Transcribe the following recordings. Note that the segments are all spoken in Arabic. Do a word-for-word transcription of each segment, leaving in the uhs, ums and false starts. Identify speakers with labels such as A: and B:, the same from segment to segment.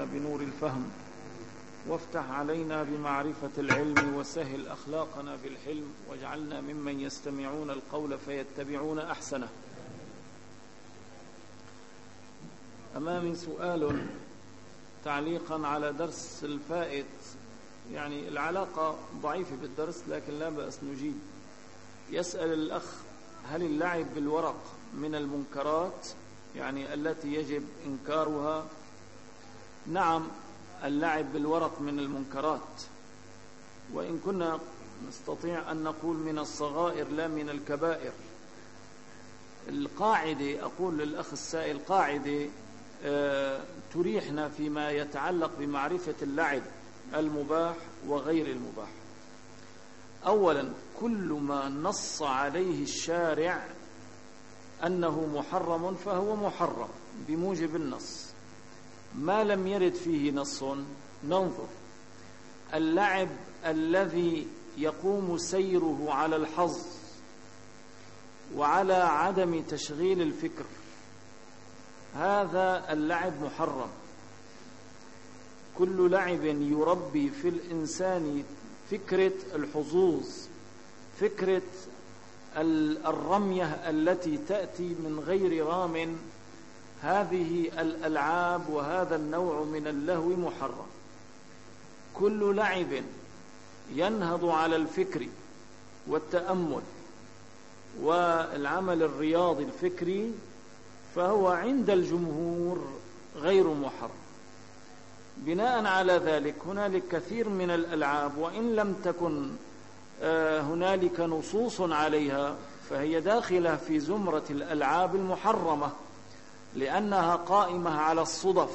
A: بنور الفهم، وافتح علينا بمعرفة العلم، وسهل أخلاقنا بالحلم، واجعلنا ممن يستمعون القول فيتبعون أحسنه. أمامي سؤال تعليقا على درس الفائت، يعني العلاقة ضعيفة بالدرس لكن لا بأس نجيب. يسأل الأخ: هل اللعب بالورق من المنكرات، يعني التي يجب إنكارها؟ نعم، اللعب بالورق من المنكرات، وإن كنا نستطيع أن نقول من الصغائر لا من الكبائر. القاعدة، أقول للأخ السائل، قاعدة آه تريحنا فيما يتعلق بمعرفة اللعب المباح وغير المباح. أولا، كل ما نص عليه الشارع أنه محرم فهو محرم بموجب النص. ما لم يرد فيه نص ننظر. اللعب الذي يقوم سيره على الحظ وعلى عدم تشغيل الفكر، هذا اللعب محرم. كل لعب يربي في الإنسان فكرة الحظوظ، فكرة الرمية التي تأتي من غير رام، هذه الألعاب وهذا النوع من اللهو محرم. كل لعب ينهض على الفكر والتأمل والعمل الرياضي الفكري فهو عند الجمهور غير محرم. بناء على ذلك هنالك كثير من الألعاب وإن لم تكن هنالك نصوص عليها فهي داخلة في زمرة الألعاب المحرمة، لأنها قائمة على الصدف.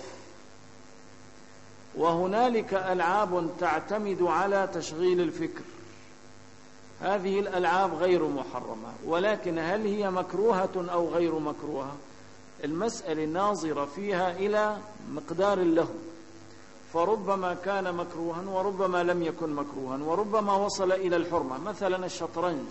A: وهنالك ألعاب تعتمد على تشغيل الفكر، هذه الألعاب غير محرمة. ولكن هل هي مكروهة أو غير مكروهة؟ المسألة ناظرة فيها إلى مقدار اللهو، فربما كان مكروها وربما لم يكن مكروها وربما وصل إلى الحرمة. مثلا الشطرنج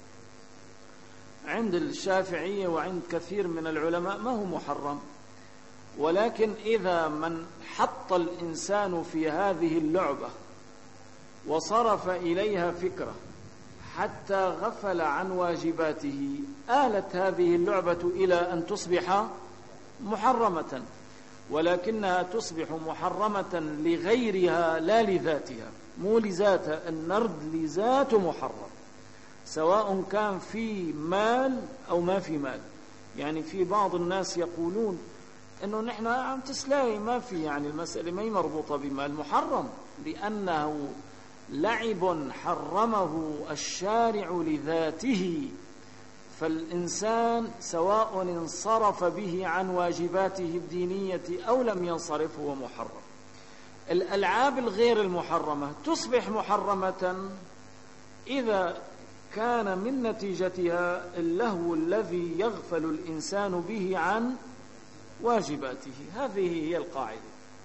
A: عند الشافعية وعند كثير من العلماء ما هو محرم، ولكن إذا من حط الإنسان في هذه اللعبة وصرف إليها فكرة حتى غفل عن واجباته، آلت هذه اللعبة إلى أن تصبح محرمة، ولكنها تصبح محرمة لغيرها لا لذاتها. مو لذاتها، النرد لذاته محرم، سواء كان في مال أو ما في مال. يعني في بعض الناس يقولون إنه نحن عم تسلاي ما في، يعني المسألة ما هي مربوطة بمال، محرم لأنه لعب حرمه الشارع لذاته، فالإنسان سواء انصرف به عن واجباته الدينية أو لم ينصرف هو محرم. الألعاب الغير المحرمة تصبح محرمة إذا كان من نتيجتها اللهو الذي يغفل الإنسان به عن واجباته. هذه هي القاعدة.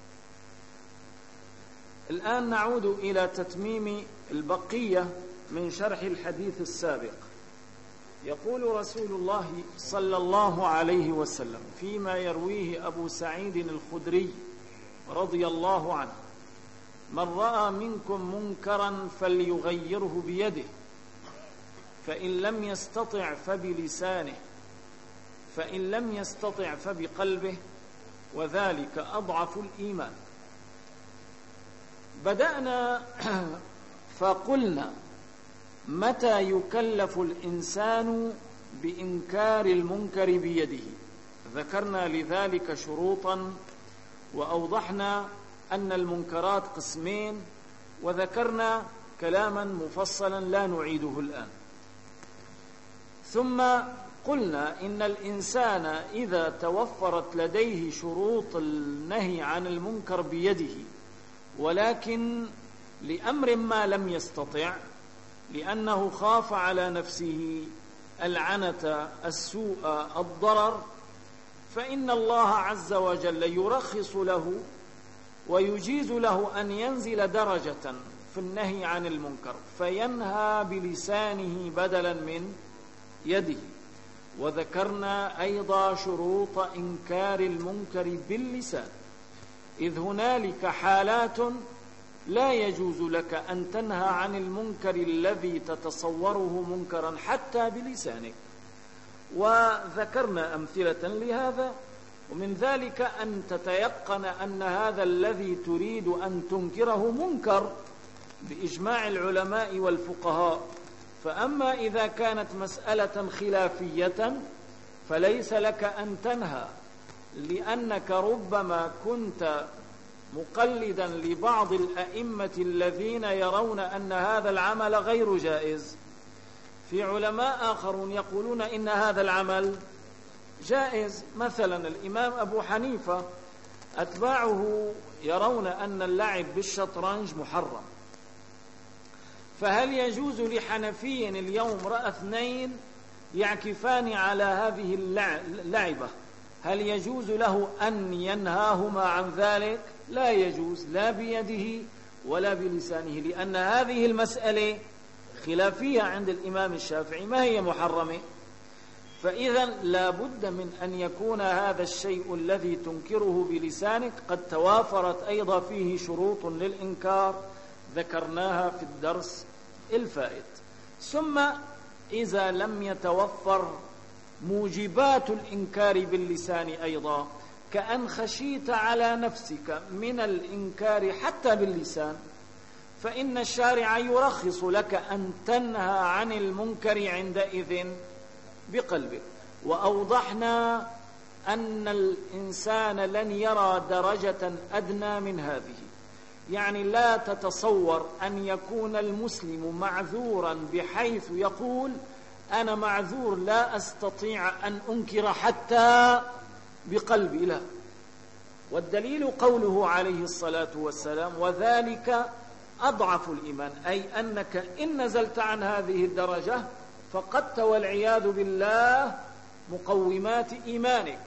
A: الآن نعود إلى تتميم البقية من شرح الحديث السابق. يقول رسول الله صلى الله عليه وسلم فيما يرويه أبو سعيد الخدري رضي الله عنه: من رأى منكم منكرا فليغيره بيده، فإن لم يستطع فبلسانه، فإن لم يستطع فبقلبه، وذلك أضعف الإيمان. بدأنا فقلنا: متى يكلف الإنسان بإنكار المنكر بيده؟ ذكرنا لذلك شروطا، وأوضحنا أن المنكرات قسمين، وذكرنا كلاما مفصلا لا نعيده الآن. ثم قلنا إن الإنسان إذا توفرت لديه شروط النهي عن المنكر بيده ولكن لأمر ما لم يستطع، لأنه خاف على نفسه العنة، السوء، الضرر، فإن الله عز وجل يرخص له ويجيز له أن ينزل درجة في النهي عن المنكر فينهى بلسانه بدلا من يده. وذكرنا أيضا شروط إنكار المنكر باللسان، إذ هنالك حالات لا يجوز لك أن تنهى عن المنكر الذي تتصوره منكرا حتى بلسانك، وذكرنا أمثلة لهذا، ومن ذلك أن تتيقن أن هذا الذي تريد أن تنكره منكر بإجماع العلماء والفقهاء. فأما إذا كانت مسألة خلافية فليس لك أن تنهى، لأنك ربما كنت مقلدا لبعض الأئمة الذين يرون أن هذا العمل غير جائز. في علماء آخرون يقولون إن هذا العمل جائز، مثلا الإمام أبو حنيفة أتباعه يرون أن اللعب بالشطرنج محرم، فهل يجوز لحنفي اليوم رأى اثنين يعكفان على هذه اللعبة، هل يجوز له أن ينهاهما عن ذلك؟ لا يجوز، لا بيده ولا بلسانه، لأن هذه المسألة خلافية عند الإمام الشافعي، ما هي محرمة. فإذا لا بد من أن يكون هذا الشيء الذي تنكره بلسانك قد توافرت أيضا فيه شروط للإنكار ذكرناها في الدرس الفائت. ثم إذا لم يتوفر موجبات الإنكار باللسان أيضا، كأن خشيت على نفسك من الإنكار حتى باللسان، فإن الشارع يرخص لك أن تنهى عن المنكر عندئذ بقلبك. وأوضحنا أن الإنسان لن يرى درجة أدنى من هذه، يعني لا تتصور أن يكون المسلم معذورا بحيث يقول أنا معذور لا أستطيع أن أنكر حتى بقلبي، لا. والدليل قوله عليه الصلاة والسلام وذلك أضعف الإيمان، أي أنك إن نزلت عن هذه الدرجة فقدت والعياذ بالله مقومات إيمانك.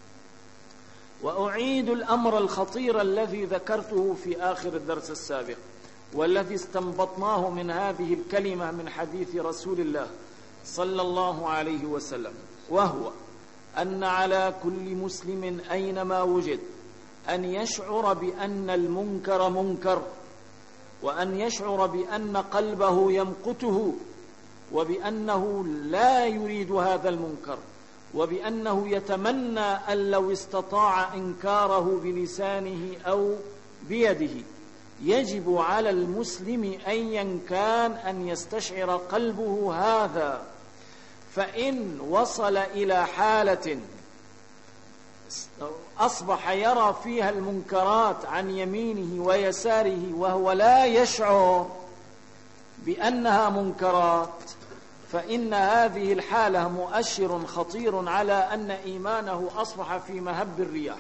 A: وأعيد الأمر الخطير الذي ذكرته في آخر الدرس السابق، والذي استنبطناه من هذه الكلمة من حديث رسول الله صلى الله عليه وسلم، وهو أن على كل مسلم أينما وجد أن يشعر بأن المنكر منكر، وأن يشعر بأن قلبه يمقته، وبأنه لا يريد هذا المنكر، وبأنه يتمنى أن لو استطاع إنكاره بلسانه أو بيده. يجب على المسلم أيا كان أن يستشعر قلبه هذا، فإن وصل إلى حالة أصبح يرى فيها المنكرات عن يمينه ويساره وهو لا يشعر بأنها منكرات، فإن هذه الحالة مؤشر خطير على أن إيمانه أصبح في مهب الرياح.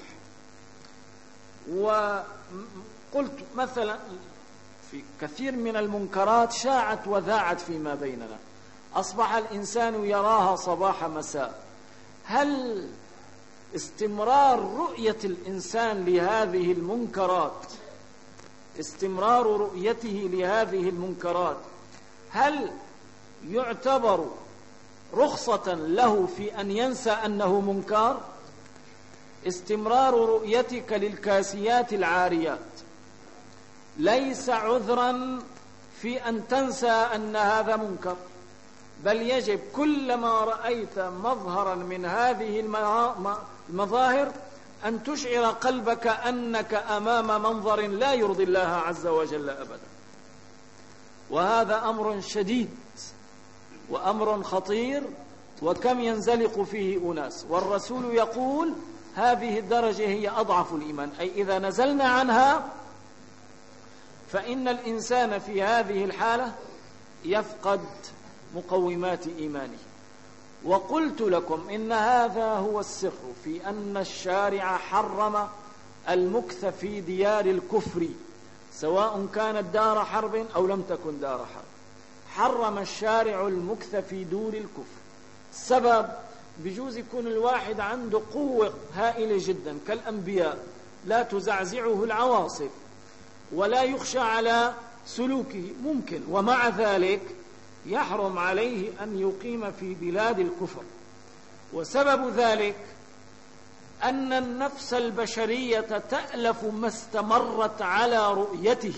A: وقلت مثلا في كثير من المنكرات شاعت وذاعت فيما بيننا، أصبح الإنسان يراها صباح مساء. هل استمرار رؤية الإنسان لهذه المنكرات استمرار رؤيته لهذه المنكرات هل يعتبر رخصة له في أن ينسى أنه منكر؟ استمرار رؤيتك للكاسيات العاريات ليس عذرا في أن تنسى أن هذا منكر، بل يجب كلما رأيت مظهرا من هذه المظاهر أن تشعر قلبك أنك أمام منظر لا يرضي الله عز وجل أبدا. وهذا أمر شديد وأمر خطير، وكم ينزلق فيه أناس، والرسول يقول هذه الدرجة هي أضعف الإيمان، أي إذا نزلنا عنها فإن الإنسان في هذه الحالة يفقد مقومات إيمانه. وقلت لكم إن هذا هو السر في أن الشارع حرم المكث في ديار الكفر، سواء كانت دار حرب أو لم تكن دار حرب. حرم الشارع المكث في دور الكفر. السبب بجوز يكون الواحد عنده قوة هائلة جدا كالأنبياء لا تزعزعه العواصف ولا يخشى على سلوكه، ممكن، ومع ذلك يحرم عليه أن يقيم في بلاد الكفر. وسبب ذلك أن النفس البشرية تألف ما استمرت على رؤيته،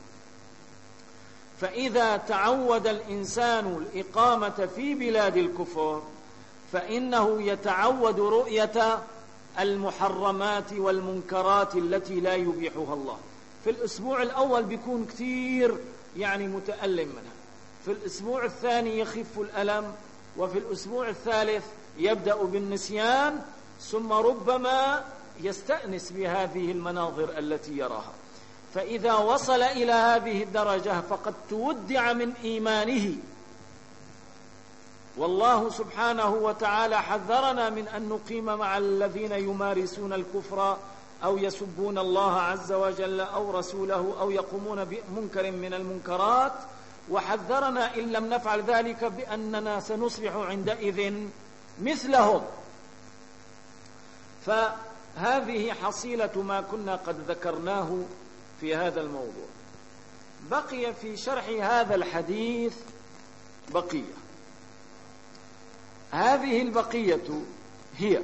A: فإذا تعود الإنسان الإقامة في بلاد الكفر فإنه يتعود رؤية المحرمات والمنكرات التي لا يبيحها الله. في الأسبوع الأول بيكون كثير يعني متألم منها، في الأسبوع الثاني يخف الألم، وفي الأسبوع الثالث يبدأ بالنسيان، ثم ربما يستأنس بهذه المناظر التي يراها. فإذا وصل إلى هذه الدرجة فقد تودع من إيمانه. والله سبحانه وتعالى حذرنا من أن نقيم مع الذين يمارسون الكفر أو يسبون الله عز وجل أو رسوله أو يقومون بمنكر من المنكرات، وحذرنا إن لم نفعل ذلك بأننا سنصبح عندئذ مثلهم. فهذه حصيلة ما كنا قد ذكرناه في هذا الموضوع. بقي في شرح هذا الحديث بقية. هذه البقية هي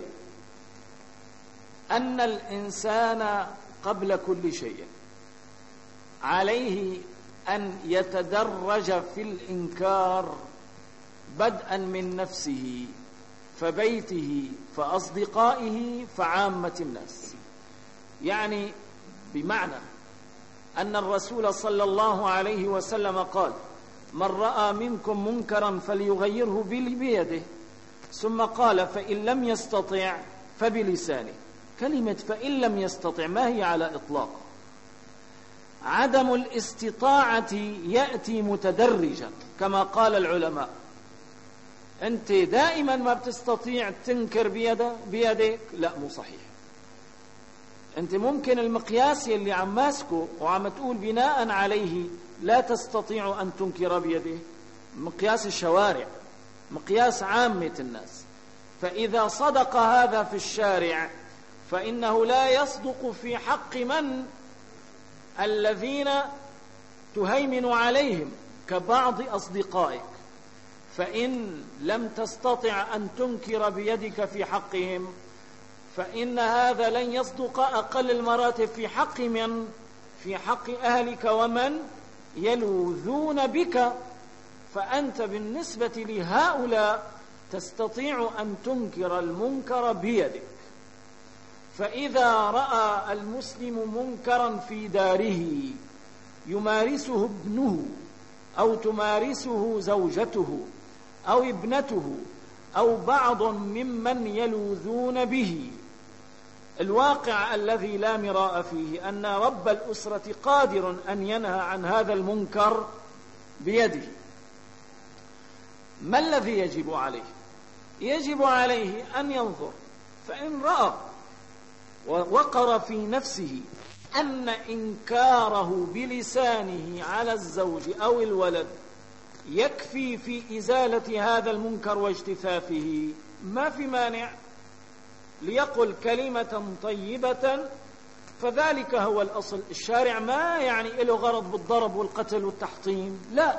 A: أن الإنسان قبل كل شيء عليه أن يتدرج في الإنكار بدءا من نفسه فبيته فأصدقائه فعامة الناس. يعني بمعنى أن الرسول صلى الله عليه وسلم قال: من رأى منكم منكرا فليغيره بيده، ثم قال: فإن لم يستطع فبلسانه. كلمة فإن لم يستطع ما هي على إطلاق؟ عدم الاستطاعة يأتي متدرجا كما قال العلماء. أنت دائما ما بتستطيع تنكر بيدك، لا مو صحيح. أنت ممكن المقياس اللي عم ماسكه وعم تقول بناء عليه لا تستطيع أن تنكر بيده، مقياس الشوارع، مقياس عامة الناس. فإذا صدق هذا في الشارع فإنه لا يصدق في حق من الذين تهيمن عليهم كبعض أصدقائك. فإن لم تستطع أن تنكر بيدك في حقهم فإن هذا لن يصدق أقل المراتب في حق من؟ في حق أهلك ومن يلوذون بك. فأنت بالنسبة لهؤلاء تستطيع أن تنكر المنكر بيدك. فإذا رأى المسلم منكرا في داره يمارسه ابنه أو تمارسه زوجته أو ابنته أو بعض ممن يلوذون به، الواقع الذي لا مراء فيه أن رب الأسرة قادر أن ينهى عن هذا المنكر بيده. ما الذي يجب عليه؟ يجب عليه أن ينظر، فإن رأى ووقر في نفسه أن إنكاره بلسانه على الزوج أو الولد يكفي في إزالة هذا المنكر واجتثاثه، ما في مانع ليقل كلمة طيبة، فذلك هو الأصل. الشارع ما يعني له غرض بالضرب والقتل والتحطيم، لا.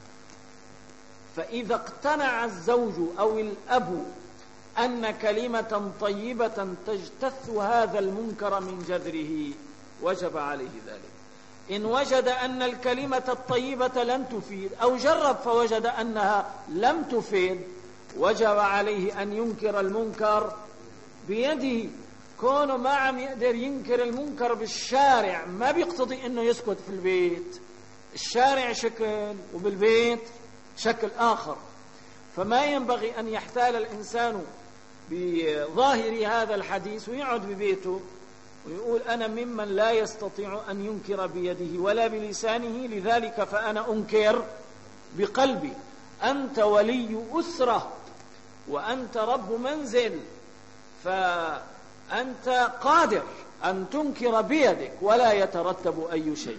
A: فإذا اقتنع الزوج أو الأب أن كلمة طيبة تجتث هذا المنكر من جذره وجب عليه ذلك. إن وجد أن الكلمة الطيبة لن تفيد أو جرب فوجد أنها لم تفيد وجب عليه أن ينكر المنكر بيده. كونه ما عم يقدر ينكر المنكر بالشارع ما بيقتضي أنه يسكت في البيت. الشارع شكل وبالبيت شكل آخر، فما ينبغي أن يحتال الإنسان بظاهر هذا الحديث ويقعد ببيته ويقول أنا ممن لا يستطيع أن ينكر بيده ولا بلسانه، لذلك فأنا أنكر بقلبي. أنت ولي أسرة وأنت رب منزل، فأنت قادر أن تنكر بيدك ولا يترتب أي شيء.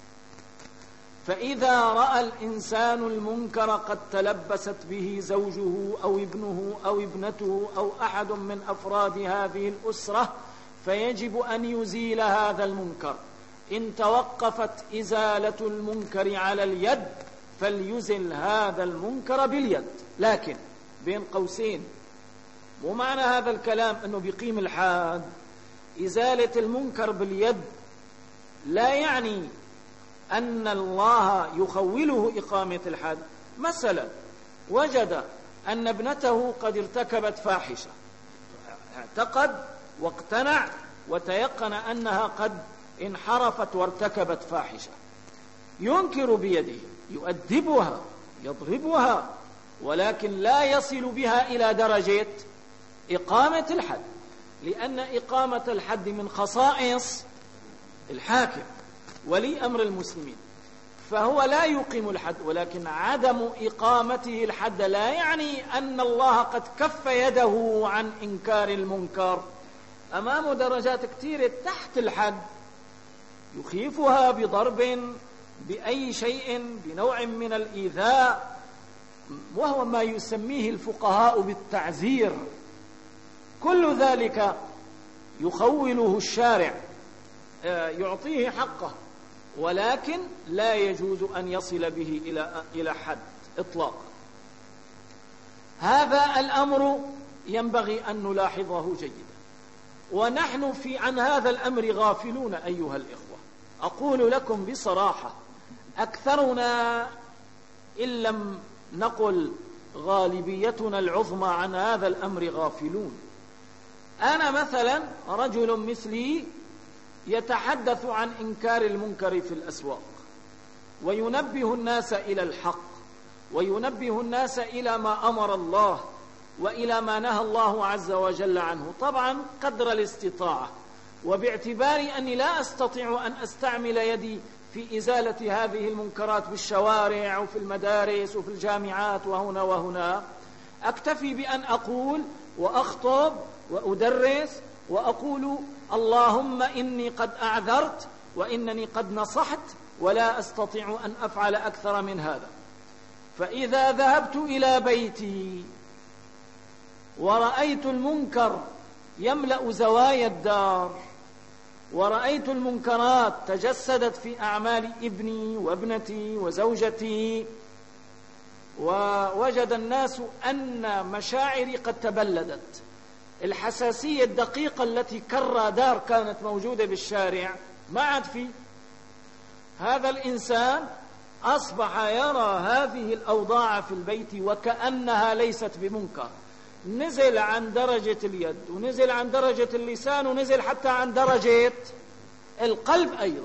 A: فإذا رأى الإنسان المنكر قد تلبست به زوجه أو ابنه أو ابنته أو أحد من أفراد هذه الأسرة فيجب أن يزيل هذا المنكر. إن توقفت إزالة المنكر على اليد فليزل هذا المنكر باليد، لكن بين قوسين مو معنى هذا الكلام أنه بيقيم الحد. إزالة المنكر باليد لا يعني أن الله يخوله إقامة الحد. مثلا وجد أن ابنته قد ارتكبت فاحشة، اعتقد واقتنع وتيقن أنها قد انحرفت وارتكبت فاحشة، ينكر بيده، يؤدبها، يضربها، ولكن لا يصل بها إلى درجة إقامة الحد، لأن إقامة الحد من خصائص الحاكم ولي أمر المسلمين، فهو لا يقيم الحد. ولكن عدم إقامته الحد لا يعني أن الله قد كف يده عن إنكار المنكر. أمامه درجات كثيرة تحت الحد يخيفها بضرب، بأي شيء، بنوع من الإيذاء، وهو ما يسميه الفقهاء بالتعزير. كل ذلك يخوله الشارع، يعطيه حقه، ولكن لا يجوز أن يصل به إلى إلى حد إطلاقا. هذا الأمر ينبغي أن نلاحظه جيدا، ونحن في عن هذا الأمر غافلون أيها الإخوة. أقول لكم بصراحة، أكثرنا إن لم نقل غالبيتنا العظمى عن هذا الأمر غافلون. أنا مثلا رجل مثلي يتحدث عن إنكار المنكر في الأسواق، وينبه الناس إلى الحق، وينبه الناس إلى ما أمر الله وإلى ما نهى الله عز وجل عنه، طبعا قدر الاستطاعة، وباعتبار أني لا أستطيع أن أستعمل يدي في إزالة هذه المنكرات بالشوارع وفي المدارس وفي الجامعات وهنا وهنا، أكتفي بأن أقول وأخطب وأدرس وأقول اللهم إني قد أعذرت وإنني قد نصحت ولا أستطيع أن أفعل أكثر من هذا. فإذا ذهبت إلى بيتي ورأيت المنكر يملأ زوايا الدار، ورأيت المنكرات تجسدت في أعمال ابني وابنتي وزوجتي، ووجد الناس أن مشاعري قد تبلدت، الحساسية الدقيقة التي كر دار كانت موجودة بالشارع ما عاد في. هذا الإنسان أصبح يرى هذه الأوضاع في البيت وكأنها ليست بمنكر، نزل عن درجة اليد ونزل عن درجة اللسان ونزل حتى عن درجة القلب أيضا.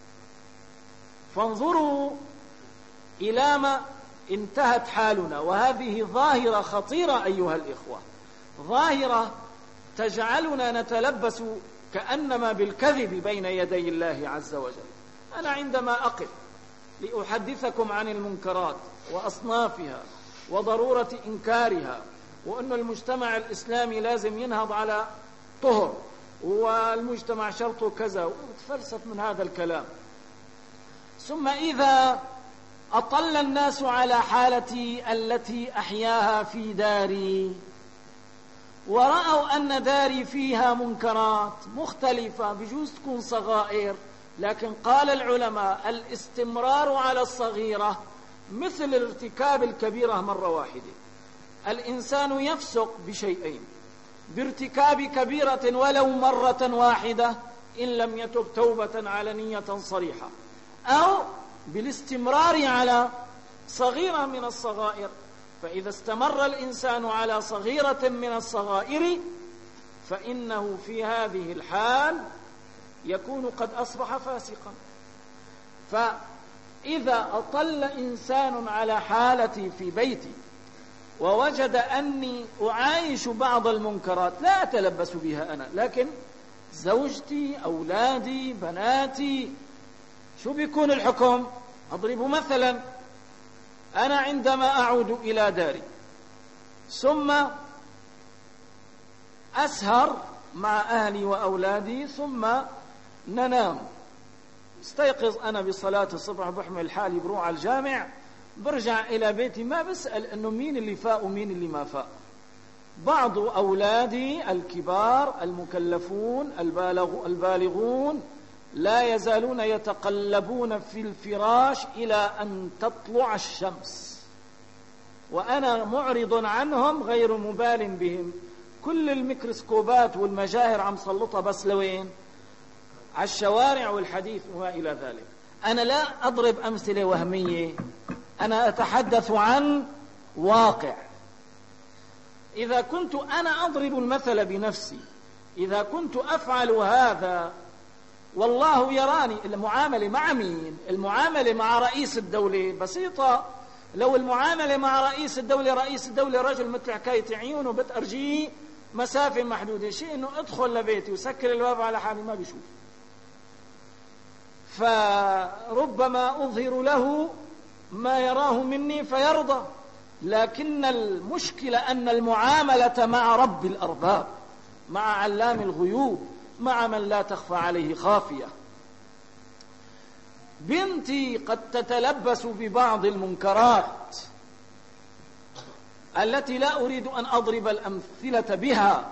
A: فانظروا إلى ما انتهت حالنا، وهذه ظاهرة خطيرة أيها الإخوة، ظاهرة تجعلنا نتلبس كأنما بالكذب بين يدي الله عز وجل. أنا عندما أقف لأحدثكم عن المنكرات وأصنافها وضرورة إنكارها، وأن المجتمع الإسلامي لازم ينهض على طهر، والمجتمع شرطه كذا، وتفلسف من هذا الكلام، ثم إذا أطل الناس على حالتي التي أحياها في داري ورأوا أن داري فيها منكرات مختلفة، بجوز تكون صغائر، لكن قال العلماء الاستمرار على الصغيرة مثل ارتكاب الكبيرة مرة واحدة. الإنسان يفسق بشيئين: بارتكاب كبيرة ولو مرة واحدة إن لم يتب توبة علنية صريحة، أو بالاستمرار على صغيرة من الصغائر. فإذا استمر الإنسان على صغيرة من الصغائر فإنه في هذه الحال يكون قد أصبح فاسقا. فإذا أطل إنسان على حالتي في بيتي ووجد أني أعايش بعض المنكرات لا أتلبس بها أنا، لكن زوجتي، أولادي، بناتي، شو بيكون الحكم؟ أضرب مثلا، أنا عندما أعود إلى داري ثم أسهر مع أهلي وأولادي ثم ننام، استيقظ أنا بصلاة الصبح، بحمل حالي بروح على الجامع، برجع إلى بيتي ما بسأل أنه مين اللي فاق ومين اللي ما فاق. بعض أولادي الكبار المكلفون البالغ البالغون لا يزالون يتقلبون في الفراش إلى أن تطلع الشمس، وأنا معرض عنهم غير مبال بهم، كل الميكروسكوبات والمجاهر عم سلطها بس لوين؟ على الشوارع والحديث وما إلى ذلك. أنا لا أضرب أمثلة وهمية، أنا أتحدث عن واقع. إذا كنت أنا أضرب المثل بنفسي، إذا كنت أفعل هذا والله يراني، المعاملة مع مين؟ المعاملة مع رئيس الدولة بسيطة. لو المعاملة مع رئيس الدولة، رئيس الدولة رجل مثل حكاية عيونه بتأرجيه مسافة محدودة، شيء إنه ادخل لبيتي وسكر الباب على حالي ما بيشوف، فربما أظهر له ما يراه مني فيرضى. لكن المشكلة أن المعاملة مع رب الأرباب، مع علام الغيوب، مع من لا تخفى عليه خافية. بنتي قد تتلبس ببعض المنكرات التي لا أريد أن أضرب الأمثلة بها،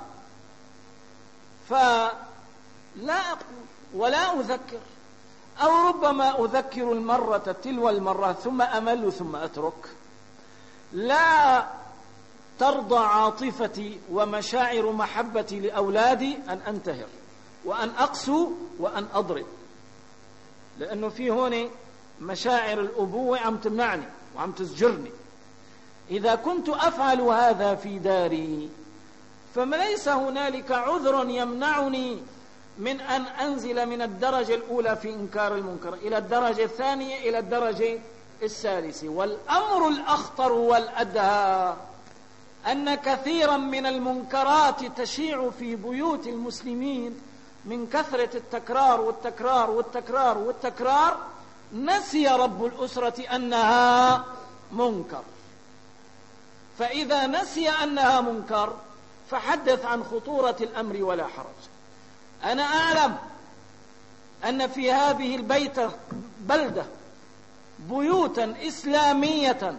A: فلا أقول ولا أذكر، أو ربما أذكر المرة تلو المرة ثم أمل ثم أترك. لا ترضى عاطفتي ومشاعر محبتي لأولادي أن أنتهر وأن أقسو وأن أضرب، لأنه في هون مشاعر الأبوة عم تمنعني وعم تزجرني. إذا كنت أفعل هذا في داري فليس هنالك عذر يمنعني من أن أنزل من الدرجة الأولى في إنكار المنكر إلى الدرجة الثانية إلى الدرجة الثالثة. والأمر الأخطر والأدهى أن كثيرا من المنكرات تشيع في بيوت المسلمين من كثرة التكرار والتكرار والتكرار والتكرار، نسي رب الأسرة أنها منكر. فإذا نسي أنها منكر فحدث عن خطورة الأمر ولا حرج. أنا أعلم أن في هذه البيت بلدة بيوتا إسلامية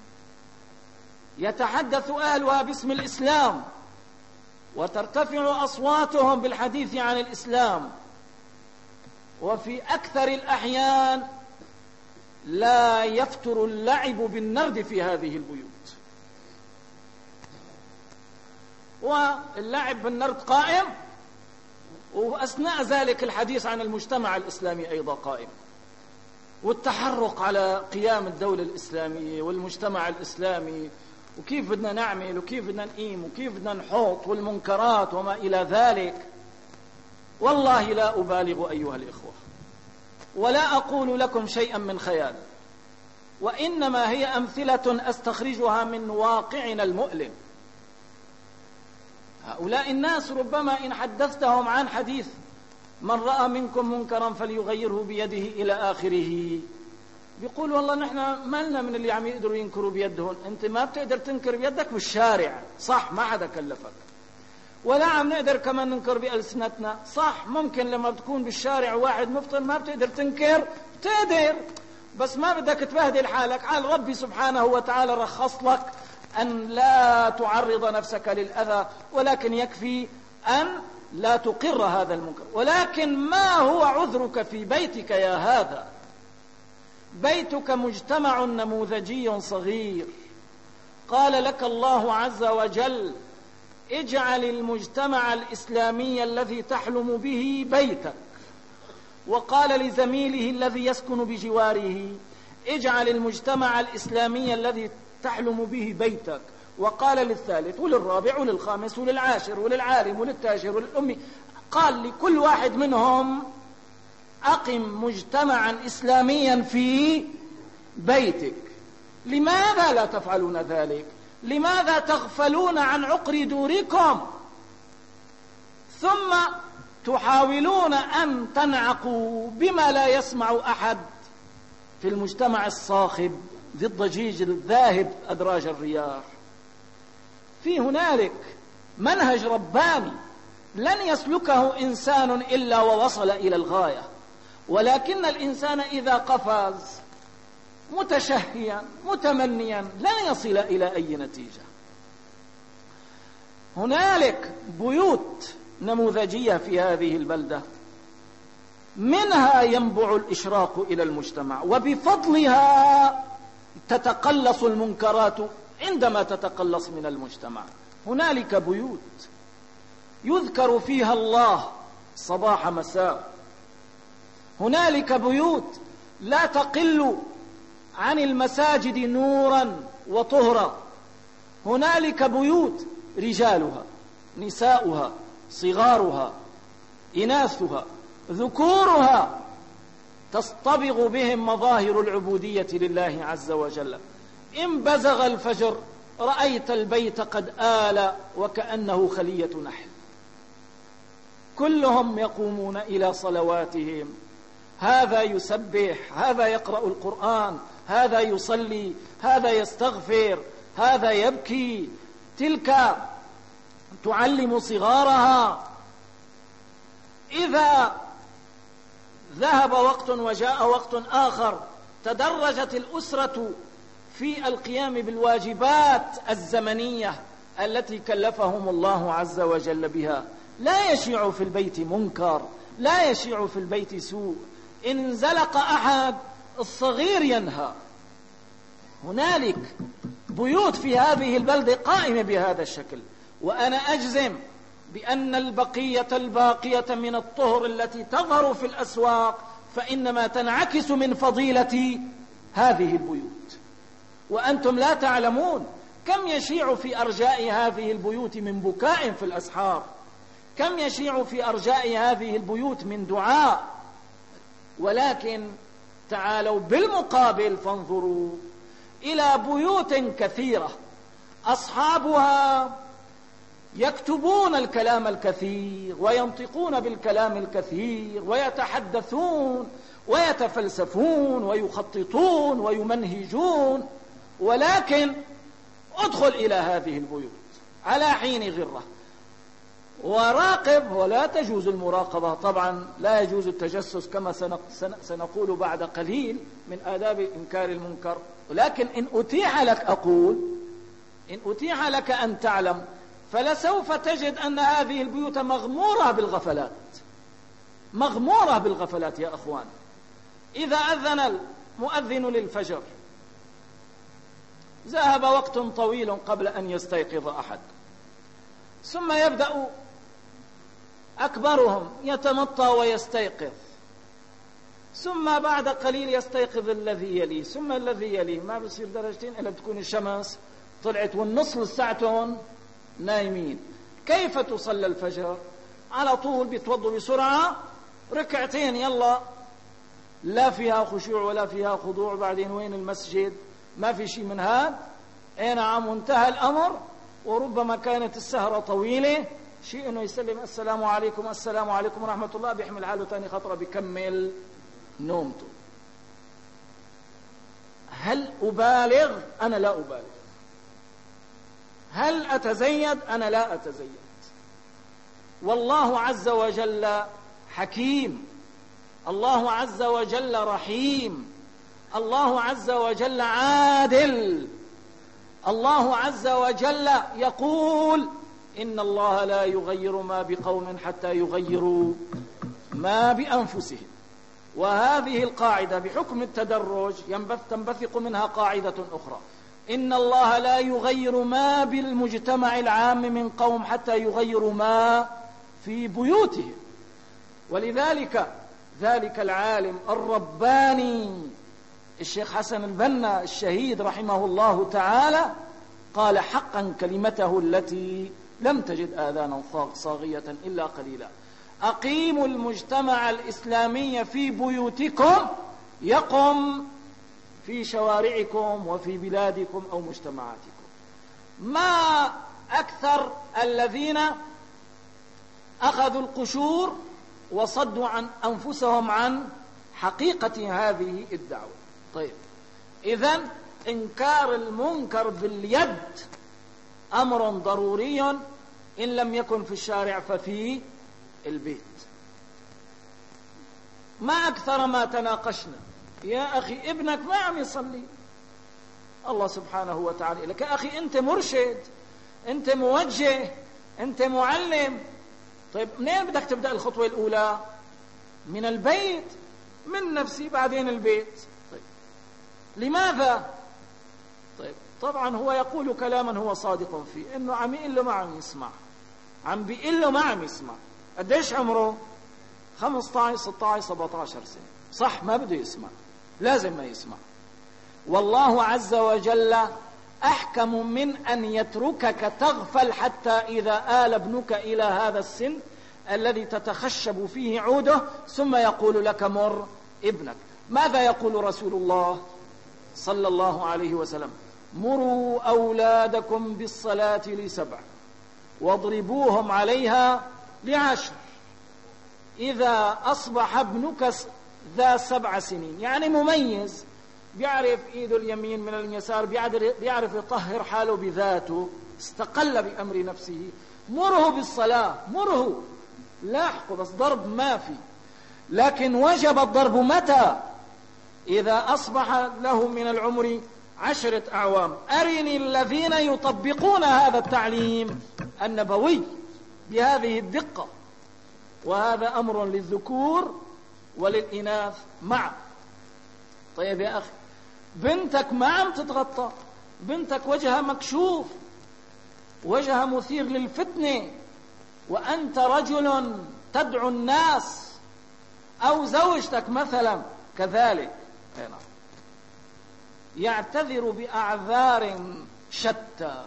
A: يتحدث أهلها باسم الإسلام وترتفع أصواتهم بالحديث عن الإسلام، وفي أكثر الأحيان لا يفتر اللعب بالنرد في هذه البيوت، واللعب بالنرد قائم، وأثناء ذلك الحديث عن المجتمع الإسلامي أيضا قائم، والتحرق على قيام الدولة الإسلامية والمجتمع الإسلامي، وكيف بدنا نعمل وكيف بدنا نقيم وكيف بدنا نحط، والمنكرات وما إلى ذلك. والله لا أبالغ أيها الإخوة، ولا أقول لكم شيئا من خيال، وإنما هي أمثلة أستخرجها من واقعنا المؤلم. هؤلاء الناس ربما إن حدثتهم عن حديث من رأى منكم منكرا فليغيره بيده إلى آخره، بيقول والله نحن مالنا من اللي عم يقدروا ينكروا بيدهم. أنت ما بتقدر تنكر بيدك بالشارع، صح، ما حدا كلفك، ولا عم نقدر كمان ننكر بألسنتنا، صح، ممكن لما بتكون بالشارع واحد مفطر ما بتقدر تنكر، بتقدر، بس ما بدك تبهدل حالك. على ربي سبحانه وتعالى رخص لك أن لا تعرض نفسك للأذى، ولكن يكفي أن لا تقر هذا المنكر. ولكن ما هو عذرك في بيتك يا هذا؟ بيتك مجتمع نموذجي صغير، قال لك الله عز وجل اجعل المجتمع الإسلامي الذي تحلم به بيتك، وقال لزميله الذي يسكن بجواره اجعل المجتمع الإسلامي الذي تحلم به بيتك، وقال للثالث وللرابع وللخامس وللعاشر وللعالم وللتاجر وللأمي، قال لكل واحد منهم أقم مجتمعا إسلاميا في بيتك. لماذا لا تفعلون ذلك؟ لماذا تغفلون عن عقر دوركم ثم تحاولون أن تنعقوا بما لا يسمع أحد في المجتمع الصاخب ذي الضجيج الذاهب أدراج الرياح؟ في هنالك منهج رباني لن يسلكه إنسان إلا ووصل إلى الغاية، ولكن الإنسان إذا قفز متشهيا متمنيا لن يصل إلى أي نتيجة. هنالك بيوت نموذجية في هذه البلدة منها ينبع الإشراق إلى المجتمع، وبفضلها تتقلص المنكرات عندما تتقلص من المجتمع. هنالك بيوت يذكر فيها الله صباح مساء. هنالك بيوت لا تقل عن المساجد نورا وطهرا. هنالك بيوت رجالها نساؤها صغارها إناثها ذكورها تصطبغ بهم مظاهر العبودية لله عز وجل. إن بزغ الفجر رأيت البيت قد آل وكأنه خلية نحل، كلهم يقومون إلى صلواتهم، هذا يسبح، هذا يقرأ القرآن، هذا يصلي، هذا يستغفر، هذا يبكي، تلك تعلم صغارها. إذا ذهب وقت وجاء وقت آخر تدرجت الأسرة في القيام بالواجبات الزمنية التي كلفهم الله عز وجل بها. لا يشيع في البيت منكر، لا يشيع في البيت سوء. إن انزلق أحد الصغير ينهى. هنالك بيوت في هذه البلدة قائمة بهذا الشكل، وأنا أجزم بأن البقية الباقية من الطهر التي تظهر في الأسواق فإنما تنعكس من فضيلة هذه البيوت، وأنتم لا تعلمون كم يشيع في أرجاء هذه البيوت من بكاء في الأسحار، كم يشيع في أرجاء هذه البيوت من دعاء. ولكن تعالوا بالمقابل فانظروا إلى بيوت كثيرة أصحابها يكتبون الكلام الكثير وينطقون بالكلام الكثير ويتحدثون ويتفلسفون ويخططون ويمنهجون، ولكن ادخل إلى هذه البيوت على حين غرة وراقب. ولا تجوز المراقبة طبعا، لا يجوز التجسس كما سنقول بعد قليل من آداب إنكار المنكر. ولكن إن أتيح لك أقول إن أتيح لك أن تعلم فلسوف تجد أن هذه البيوت مغمورة بالغفلات، مغمورة بالغفلات يا أخوان. إذا أذن المؤذن للفجر ذهب وقت طويل قبل أن يستيقظ أحد، ثم يبدأ أكبرهم يتمطى ويستيقظ، ثم بعد قليل يستيقظ الذي يليه، ثم الذي يليه، ما بصير درجتين إلا بتكون الشمس طلعت والنص لساعتهم نايمين. كيف تصلى الفجر؟ على طول بيتوضوا بسرعة ركعتين يلا، لا فيها خشوع ولا فيها خضوع. بعدين وين المسجد؟ ما في شيء من هذا. اي نعم، وانتهى الأمر. وربما كانت السهرة طويلة، شيء انه يسلم السلام عليكم السلام عليكم ورحمة الله، بيحمل حاله تاني خطرة بيكمل نومته. هل أبالغ؟ أنا لا أبالغ. هل أتزيد؟ أنا لا أتزيد. والله عز وجل حكيم، الله عز وجل رحيم، الله عز وجل عادل، الله عز وجل يقول إن الله لا يغير ما بقوم حتى يغيروا ما بأنفسهم. وهذه القاعدة بحكم التدرج ينبث تنبثق منها قاعدة أخرى: إن الله لا يغير ما بالمجتمع العام من قوم حتى يغيروا ما في بيوتهم. ولذلك ذلك العالم الرباني الشيخ حسن البنا الشهيد رحمه الله تعالى قال حقا كلمته التي لم تجد آذانا صاغية إلا قليلا: أقيموا المجتمع الإسلامي في بيوتكم يقم في شوارعكم وفي بلادكم أو مجتمعاتكم. ما أكثر الذين أخذوا القشور وصدوا عن أنفسهم عن حقيقة هذه الدعوة. طيب، إذن إنكار المنكر باليد أمر ضروري، إن لم يكن في الشارع ففي البيت. ما أكثر ما تناقشنا: يا أخي ابنك ما عم يصلي، الله سبحانه وتعالى لك يا أخي أنت مرشد، أنت موجه، أنت معلم. طيب منين بدك تبدأ الخطوة الأولى؟ من البيت، من نفسي بعدين البيت. طيب لماذا؟ طيب طبعا هو يقول كلاما هو صادق فيه، إنه عم يقول له ما عم يسمع. عم بيقول له ما عم يسمع. قديش عمره؟ خمسة عشر ستة عشر سبعة عشر سنة. صح ما بده يسمع، لازم ما يسمع. والله عز وجل أحكم من أن يتركك تغفل حتى إذا آل ابنك إلى هذا السن الذي تتخشب فيه عوده ثم يقول لك مر ابنك. ماذا يقول رسول الله صلى الله عليه وسلم؟ مروا أولادكم بالصلاة لسبع واضربوهم عليها لعشر. إذا أصبح ابنك ذا سبع سنين يعني مميز، بيعرف إيده اليمين من اليسار، بيعرف يطهر حاله بذاته، استقل بأمر نفسه، مره بالصلاة، مره لاحقه، بس ضرب ما في. لكن وجب الضرب متى؟ إذا أصبح له من العمر عشرة أعوام. أرني الذين يطبقون هذا التعليم النبوي بهذه الدقة. وهذا أمر للذكور وللإناث معا. طيب يا أخي، بنتك ما عم تتغطى، بنتك وجهها مكشوف، وجهها مثير للفتنة، وأنت رجل تدعو الناس، أو زوجتك مثلا كذلك، يعتذر بأعذار شتى،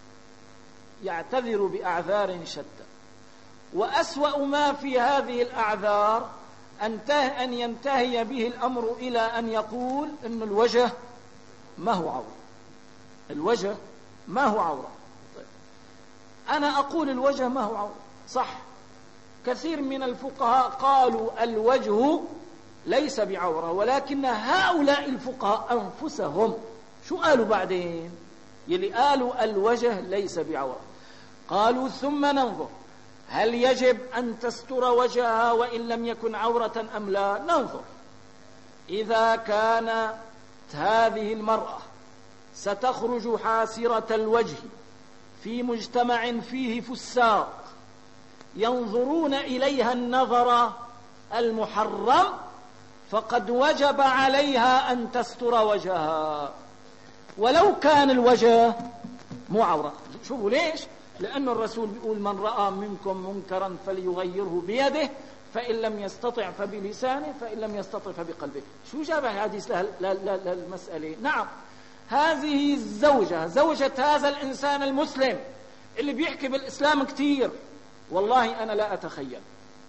A: يعتذر بأعذار شتى. وأسوأ ما في هذه الأعذار أن ينتهي به الأمر إلى أن يقول إن الوجه ما هو عورة، الوجه ما هو عورة. طيب. أنا أقول الوجه ما هو عورة، صح. كثير من الفقهاء قالوا الوجه ليس بعورة، ولكن هؤلاء الفقهاء أنفسهم شو قالوا بعدين؟ يلي قالوا الوجه ليس بعورة قالوا ثم ننظر هل يجب أن تستر وجهها وإن لم يكن عورة أم لا. ننظر إذا كانت هذه المرأة ستخرج حاسرة الوجه في مجتمع فيه فساق ينظرون إليها النظر المحرم، فقد وجب عليها أن تستر وجهها ولو كان الوجه مو عورة. شوفوا ليش؟ لأن الرسول بيقول من رأى منكم منكرا فليغيره بيده، فإن لم يستطع فبلسانه، فإن لم يستطع فبقلبه. شو جاب الحديث للمسألة؟ نعم، هذه الزوجة، زوجة هذا الإنسان المسلم اللي بيحكي بالإسلام كتير، والله أنا لا أتخيل،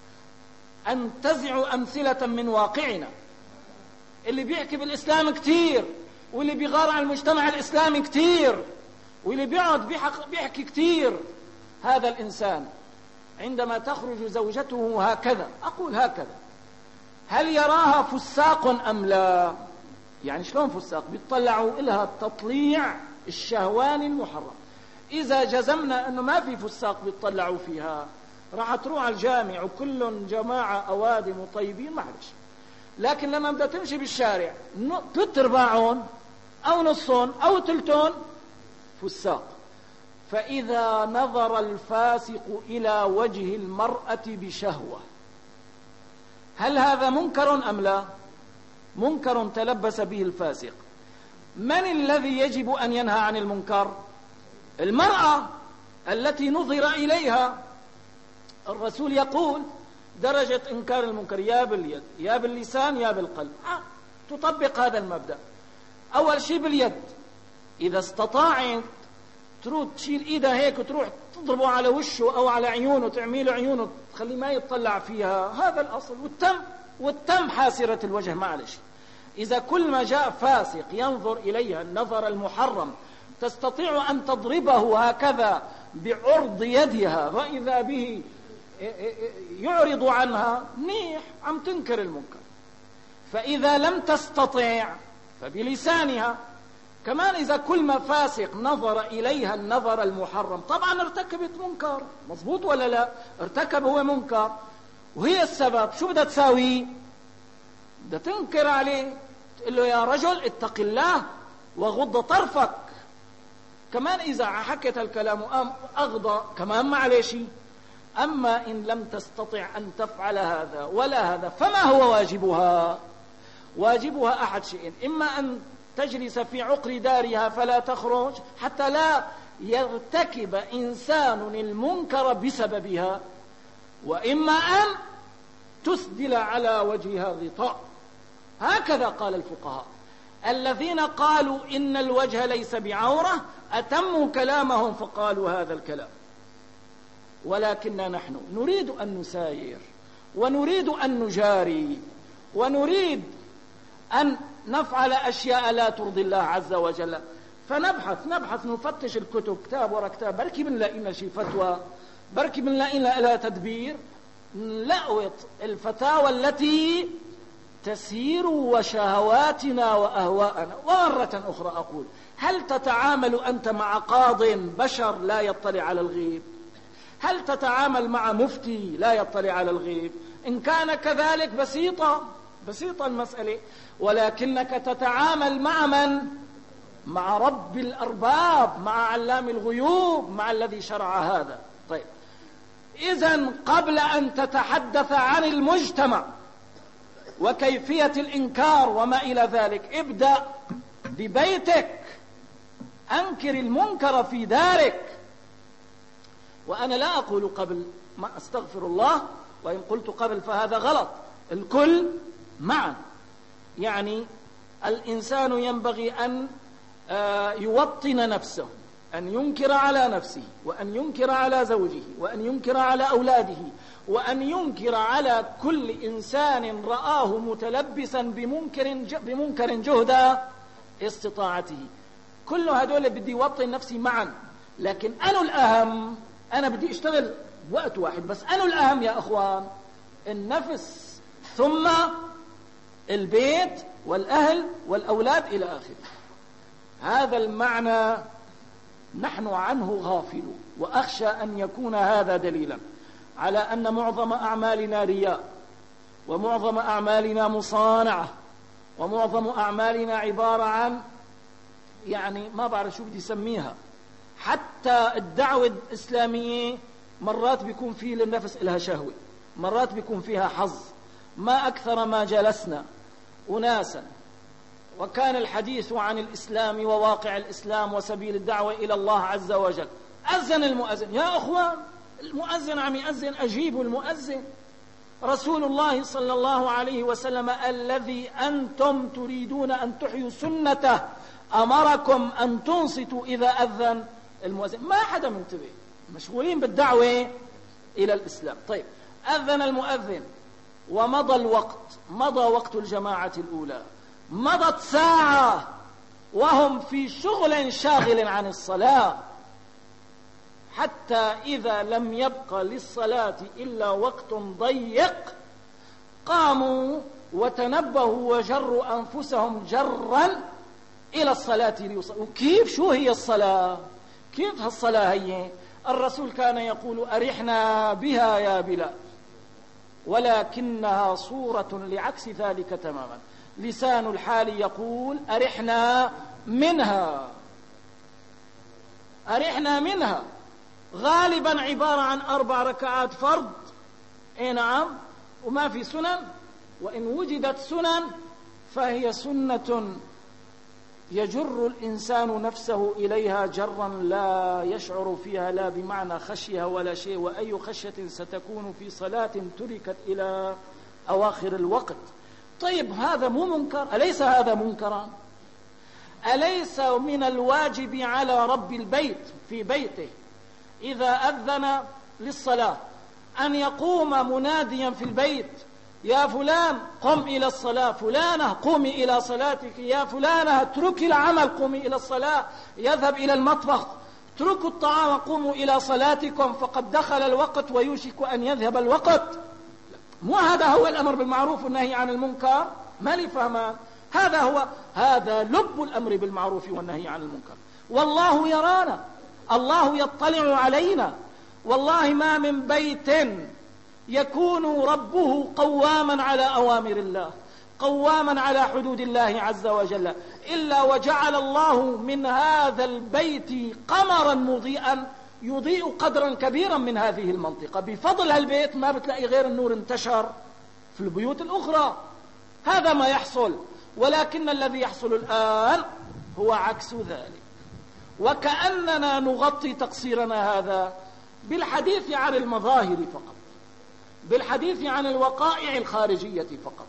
A: أنتزع أمثلة من واقعنا، اللي بيحكي بالإسلام كتير، واللي بيغار على المجتمع الإسلامي كتير، واللي بيقعد بيحكي كتير، هذا الإنسان عندما تخرج زوجته هكذا، أقول هكذا، هل يراها فساق أم لا؟ يعني شلون فساق؟ بيطلعوا إلها التطليع الشهواني المحرم. إذا جزمنا أنه ما في فساق بيطلعوا فيها، راح تروح على الجامع وكل جماعة أوادم وطيبين، معلش. لكن لما بدها تمشي بالشارع ثلاث ارباعهم أو نصهم أو ثلثهم فساق. فإذا نظر الفاسق إلى وجه المرأة بشهوة، هل هذا منكر أم لا؟ منكر تلبس به الفاسق. من الذي يجب أن ينهى عن المنكر؟ المرأة التي نظر إليها. الرسول يقول درجة إنكار المنكر يا باليد يا باللسان يا بالقلب. آه. تطبق هذا المبدأ. أول شيء باليد، إذا استطاعت تروح تشيل إيدها هيك وتروح تضربه على وشه أو على عيونه، تعميله عيونه تخليه ما يطلع فيها، هذا الأصل. والتم والتم حاسرة الوجه، معلش. إذا كل ما جاء فاسق ينظر إليها النظر المحرم تستطيع أن تضربه هكذا بعرض يدها، وإذا به يعرض عنها، منيح، عم تنكر المنكر. فإذا لم تستطيع فبلسانها. كمان إذا كل ما فاسق نظر إليها النظر المحرم، طبعا ارتكبت منكر، مظبوط ولا لا؟ ارتكب هو منكر وهي السبب. شو بدها تساوي؟ بدها تنكر عليه، تقول له يا رجل اتق الله وغض طرفك. كمان إذا حكت الكلام أغضى كمان معلش. أما إن لم تستطع أن تفعل هذا ولا هذا، فما هو واجبها؟ واجبها أحد شيئين: إما أن تجلس في عقر دارها فلا تخرج حتى لا يرتكب إنسان المنكر بسببها، وإما أن تسدل على وجهها غطاء. هكذا قال الفقهاء. الذين قالوا إن الوجه ليس بعورة أتموا كلامهم فقالوا هذا الكلام، ولكننا نحن نريد أن نساير ونريد أن نجاري ونريد أن نفعل أشياء لا ترضي الله عز وجل، فنبحث نبحث نفتش الكتب كتاب ورا كتاب، بركي بنلاقي لنا شي فتوى، بركي بنلاقي لها تدبير، نلقط الفتاوى التي تسير وشهواتنا وأهواءنا. ومرة أخرى أقول: هل تتعامل أنت مع قاض بشر لا يطلع على الغيب؟ هل تتعامل مع مفتي لا يطلع على الغيب؟ إن كان كذلك بسيطة بسيطة المسألة، ولكنك تتعامل مع من؟ مع رب الأرباب، مع علام الغيوب، مع الذي شرع هذا. طيب، إذن قبل أن تتحدث عن المجتمع وكيفية الإنكار وما إلى ذلك، ابدأ ببيتك، أنكر المنكر في دارك. وأنا لا أقول قبل، ما أستغفر الله، وإن قلت قبل فهذا غلط، الكل معا. يعني الإنسان ينبغي أن يوطن نفسه، أن ينكر على نفسه، وأن ينكر على زوجه، وأن ينكر على أولاده، وأن ينكر على كل إنسان رآه متلبسا بمنكر بمنكر جهد استطاعته. كل هذول بدي يوطن نفسي معا، لكن أنا الأهم، أنا بدي أشتغل وقت واحد بس. أنا الأهم يا أخوان النفس، ثم البيت والأهل والأولاد إلى آخره. هذا المعنى نحن عنه غافلون، وأخشى أن يكون هذا دليلا على أن معظم أعمالنا رياء، ومعظم أعمالنا مصانعة، ومعظم أعمالنا عبارة عن يعني ما بعرف شو بدي سميها. حتى الدعوة الإسلامية مرات بيكون فيه للنفس إلها شهوة، مرات بيكون فيها حظ. ما أكثر ما جلسنا أناسا وكان الحديث عن الإسلام وواقع الإسلام وسبيل الدعوة إلى الله عز وجل، أذن المؤذن. يا أخوان، المؤذن عم يأذن، أجيبوا المؤذن. رسول الله صلى الله عليه وسلم الذي أنتم تريدون أن تحيوا سنته أمركم أن تنصتوا إذا أذن المؤذن. ما حدا منتبه، مشغولين بالدعوة إلى الإسلام. طيب، أذن المؤذن ومضى الوقت، مضى وقت الجماعة الأولى، مضت ساعة وهم في شغل شاغل عن الصلاة، حتى إذا لم يبق للصلاة إلا وقت ضيق قاموا وتنبهوا وجروا أنفسهم جرا إلى الصلاة ليصلوا. وكيف؟ شو هي الصلاة؟ كيف هالصلاة هي؟ الرسول كان يقول: أرحنا بها يا بلال، ولكنها صورة لعكس ذلك تماما. لسان الحال يقول: أرحنا منها، أرحنا منها. غالبا عبارة عن أربع ركعات فرض، اي نعم، وما في سنن، وإن وجدت سنن فهي سنة يجر الإنسان نفسه إليها جرا لا يشعر فيها لا بمعنى خشية ولا شيء، وأي خشية ستكون في صلاة تركت إلى أواخر الوقت. طيب، هذا مو منكر؟ أليس هذا منكرا؟ أليس من الواجب على رب البيت في بيته إذا أذن للصلاة أن يقوم مناديا في البيت: يا فلان قم إلى الصلاة، فلانة قومي إلى صلاتك، يا فلانة اتركي العمل قومي إلى الصلاة، يذهب إلى المطبخ، اتركوا الطعام قوموا إلى صلاتكم فقد دخل الوقت ويوشك أن يذهب الوقت. مو هذا هو الأمر بالمعروف والنهي عن المنكر؟ ما لي فهمان. هذا هو، هذا لب الأمر بالمعروف والنهي عن المنكر. والله يرانا، الله يطلع علينا. والله ما من بيت يكون ربه قواما على أوامر الله، قواما على حدود الله عز وجل، إلا وجعل الله من هذا البيت قمرا مضيئا يضيء قدرا كبيرا من هذه المنطقة. بفضل هالبيت ما بتلاقي غير النور انتشر في البيوت الأخرى. هذا ما يحصل، ولكن الذي يحصل الآن هو عكس ذلك. وكأننا نغطي تقصيرنا هذا بالحديث عن المظاهر فقط، بالحديث عن الوقائع الخارجية فقط،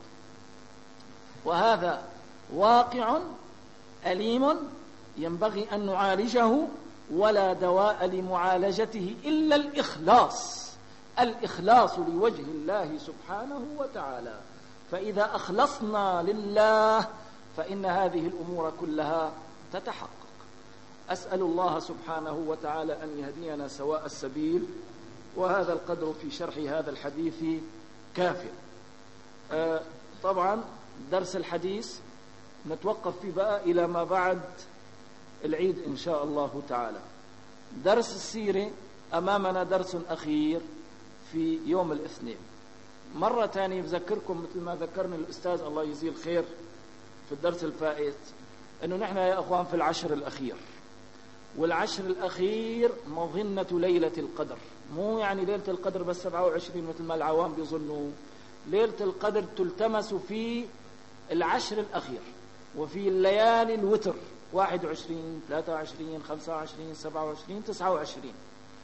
A: وهذا واقع أليم ينبغي أن نعالجه، ولا دواء لمعالجته إلا الإخلاص، الإخلاص لوجه الله سبحانه وتعالى. فإذا أخلصنا لله فإن هذه الأمور كلها تتحقق. أسأل الله سبحانه وتعالى أن يهدينا سواء السبيل، وهذا القدر في شرح هذا الحديث كافٍ. آه طبعا درس الحديث نتوقف فيه بقى إلى ما بعد العيد إن شاء الله تعالى. درس السيرة أمامنا درس أخير في يوم الاثنين. مرة تانية بذكركم مثل ما ذكرني الأستاذ الله يجزيه الخير في الدرس الفائت، أنه نحن يا أخوان في العشر الأخير، والعشر الأخير مظنة ليلة القدر. مو يعني ليلة القدر بس سبعة وعشرين مثل ما العوام بيظنوا. ليلة القدر تلتمس في العشر الأخير وفي الليالي الوتر، واحد وعشرين، ثلاثة وعشرين، خمسة وعشرين، سبعة وعشرين، تسعة وعشرين.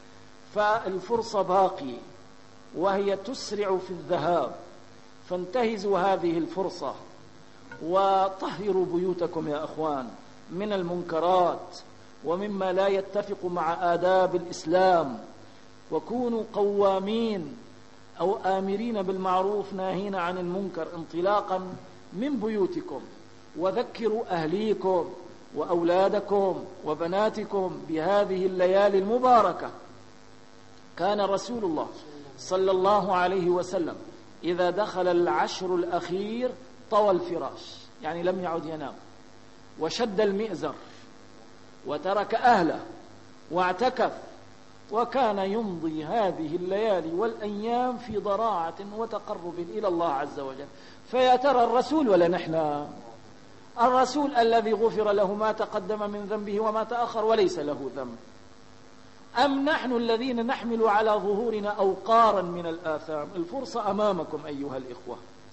A: فالفرصة باقية وهي تسرع في الذهاب، فانتهزوا هذه الفرصة وطهروا بيوتكم يا أخوان من المنكرات ومما لا يتفق مع آداب الإسلام، وكونوا قوامين أو آمرين بالمعروف ناهين عن المنكر انطلاقا من بيوتكم. وذكروا أهليكم وأولادكم وبناتكم بهذه الليالي المباركة. كان رسول الله صلى الله عليه وسلم إذا دخل العشر الأخير طوى الفراش، يعني لم يعد ينام، وشد المئزر وترك أهله واعتكف، وكان يمضي هذه الليالي والأيام في ضراعة وتقرب إلى الله عز وجل. فيا ترى الرسول ولا نحن؟ الرسول الذي غفر له ما تقدم من ذنبه وما تأخر وليس له ذنب، أم نحن الذين نحمل على ظهورنا أوقارا من الآثام؟ الفرصة أمامكم أيها الإخوة.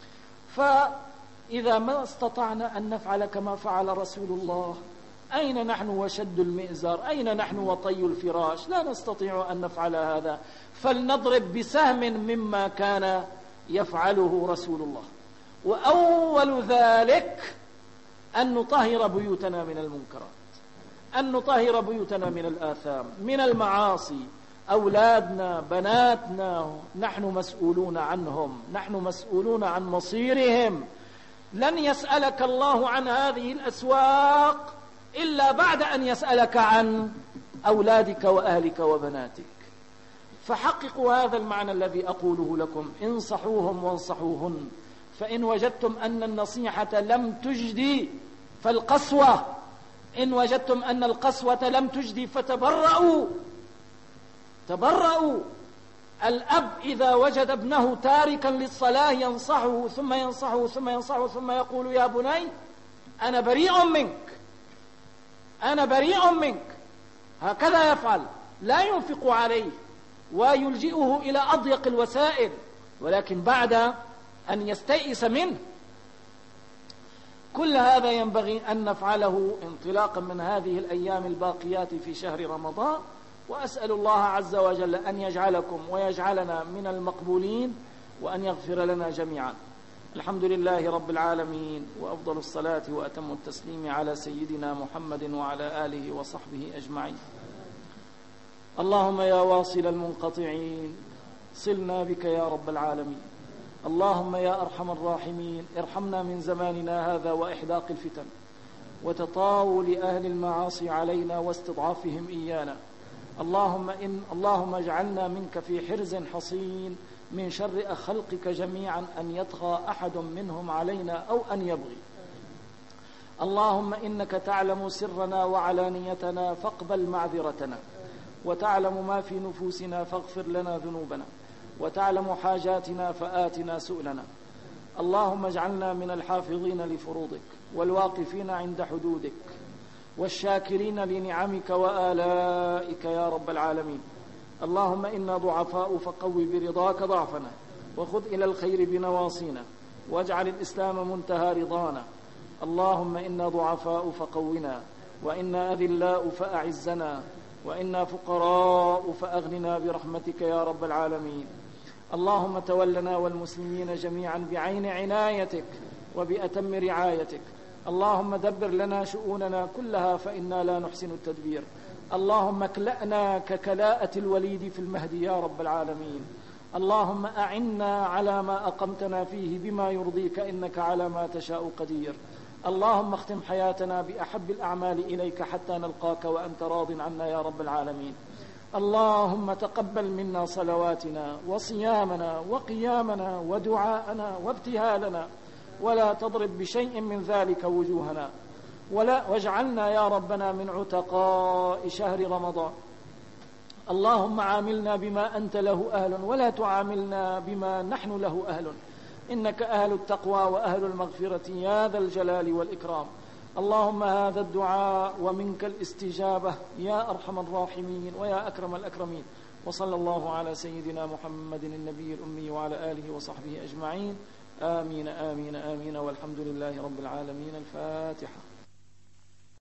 A: فإذا ما استطعنا أن نفعل كما فعل رسول الله، أين نحن وشد المئزر؟ أين نحن وطي الفراش؟ لا نستطيع أن نفعل هذا. فلنضرب بسهم مما كان يفعله رسول الله. وأول ذلك أن نطهر بيوتنا من المنكرات، أن نطهر بيوتنا من الآثام، من المعاصي. أولادنا بناتنا نحن مسؤولون عنهم، نحن مسؤولون عن مصيرهم. لن يسألك الله عن هذه الأسواق إلا بعد أن يسألك عن أولادك وأهلك وبناتك. فحققوا هذا المعنى الذي أقوله لكم، انصحوهم وانصحوهن. فإن وجدتم أن النصيحة لم تجدي فالقسوة، إن وجدتم أن القسوة لم تجدي فتبرؤوا، تبرؤوا. الأب إذا وجد ابنه تاركا للصلاة ينصحه ثم ينصحه ثم ينصحه ثم يقول يا بني أنا بريء منك، أنا بريء منك، هكذا يفعل. لا ينفق عليه ويلجئه إلى أضيق الوسائل، ولكن بعد أن يستيئس منه. كل هذا ينبغي أن نفعله انطلاقا من هذه الأيام الباقيات في شهر رمضان. وأسأل الله عز وجل أن يجعلكم ويجعلنا من المقبولين، وأن يغفر لنا جميعا. الحمد لله رب العالمين، وأفضل الصلاة وأتم التسليم على سيدنا محمد وعلى آله وصحبه أجمعين. اللهم يا واصل المنقطعين صلنا بك يا رب العالمين. اللهم يا أرحم الراحمين ارحمنا من زماننا هذا وإحداق الفتن وتطاول أهل المعاصي علينا واستضعافهم إيانا. اللهم إن اللهم اجعلنا منك في حرز حصين من شر خلقك جميعا، أن يطغى أحد منهم علينا أو أن يبغي. اللهم إنك تعلم سرنا وعلانيتنا فاقبل معذرتنا، وتعلم ما في نفوسنا فاغفر لنا ذنوبنا، وتعلم حاجاتنا فآتنا سؤلنا. اللهم اجعلنا من الحافظين لفروضك والواقفين عند حدودك والشاكرين لنعمك وآلائك يا رب العالمين. اللهم إنا ضعفاء فقوي برضاك ضعفنا، وخذ إلى الخير بنواصينا، واجعل الإسلام منتهى رضانا. اللهم إنا ضعفاء فقونا، وإنا أذلاء فأعزنا، وإنا فقراء فأغننا برحمتك يا رب العالمين. اللهم تولنا والمسلمين جميعا بعين عنايتك وبأتم رعايتك. اللهم دبر لنا شؤوننا كلها فإنا لا نحسن التدبير. اللهم اكلأنا ككلاءة الوليد في المهد يا رب العالمين. اللهم أعنا على ما أقمتنا فيه بما يرضيك إنك على ما تشاء قدير. اللهم اختم حياتنا بأحب الأعمال إليك حتى نلقاك وأنت راض عنا يا رب العالمين. اللهم تقبل منا صلواتنا وصيامنا وقيامنا ودعاءنا وابتهالنا، ولا تضرب بشيء من ذلك وجوهنا، ولا واجعلنا يا ربنا من عتقاء شهر رمضان. اللهم عاملنا بما أنت له أهل ولا تعاملنا بما نحن له أهل، إنك أهل التقوى وأهل المغفرة يا ذا الجلال والإكرام. اللهم هذا الدعاء ومنك الاستجابة يا أرحم الراحمين ويا أكرم الأكرمين. وصلى الله على سيدنا محمد النبي الأمي وعلى آله وصحبه أجمعين. آمين آمين آمين والحمد لله رب العالمين. الفاتحة.